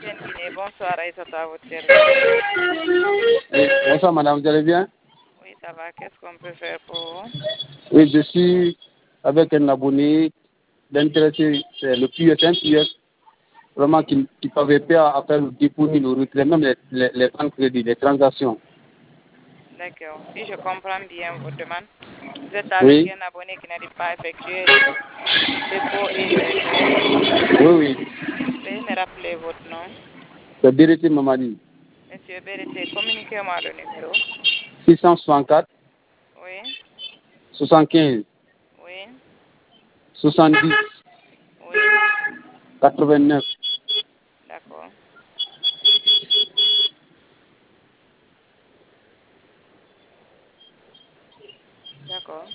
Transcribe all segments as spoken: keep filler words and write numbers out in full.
Guinée. Bonsoir Aïssata, à votre service. Oui, bonsoir madame, vous allez bien? Oui, ça va. Qu'est-ce qu'on peut faire pour vous? Oui, je suis avec un abonné d'intéressé, c'est le P S, un P S, vraiment qui ne savait pas à faire le dépôt ni le retrait, même les, les, les plans de crédit, les transactions. D'accord. Si je comprends bien votre demande, vous êtes avec Oui, un abonné qui n'arrive pas à effectuer le dépôt et le retrait. oui, oui. Veuillez me rappeler votre nom. C'est Bérété Mamadi. Monsieur Berete, communiquez-moi le numéro. six cent soixante-quatre, Oui, soixante-quinze, oui, soixante-dix, oui. quatre-vingt-neuf. D'accord. D'accord.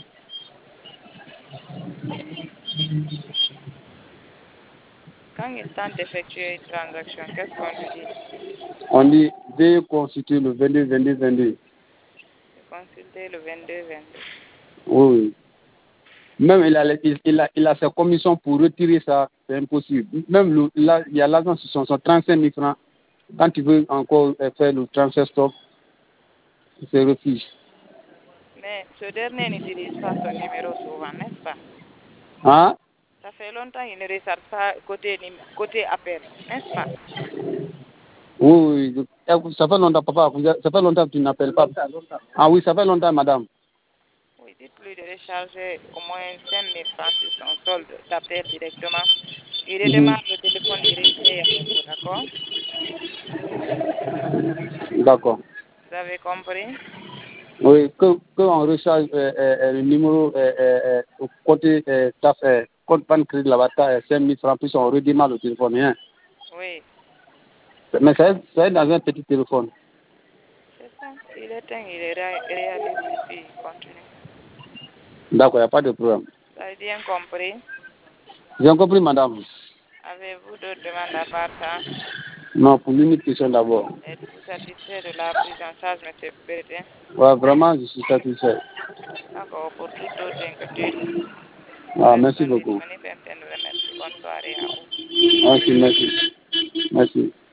Quand il tente d'effectuer une transaction, qu'est-ce qu'on lui dit? On dit, veuillez constituer le vingt-deux, vingt-deux, vingt-deux. De consulter le vingt-deux vingt-deux. Oui, oui. Même il a, il, il a, il a sa commission pour retirer ça, c'est impossible. Même le, là, il y a l'argent sur son, son trente-cinq mille francs. Quand tu veux encore faire le transfert stop, il se refuse. Mais ce dernier n'utilise pas son numéro souvent, n'est-ce pas? Hein? Ça fait longtemps qu'il ne recharge pas côté, côté appel, n'est-ce pas? Oui, oui. Ça fait longtemps, papa. Ça fait longtemps que tu n'appelles pas. Ah oui, ça fait longtemps, madame. Oui, dites-lui de recharger au moins cinq mille francs sur son solde d'appel directement. Il redémarre Mm-hmm. le téléphone direct avec vous, d'accord? D'accord. Vous avez compris? Oui, que, que on recharge euh, euh, le numéro euh, euh, euh, côté euh, taf, euh, compte pan crédit là-bas, euh, cinq mille francs, puis on redémarre le téléphone. Hein. Oui. Mais ça c'est dans un petit téléphone. C'est ça. S'il éteint, il ré- réalise et puis il continue. D'accord, il n'y a pas de problème. Vous avez bien compris? J'ai compris, madame. Avez-vous d'autres demandes à part ça? Non, pour l'unique question d'abord. Êtes-vous satisfait de la prise en charge, M. Bertin? Ouais, vraiment, je suis satisfait. D'accord, pour toute autre inquiétude, nous Ah, merci restons beaucoup. disponibles. M T N vous remercie. Bonne soirée à vous. Merci, merci. Merci.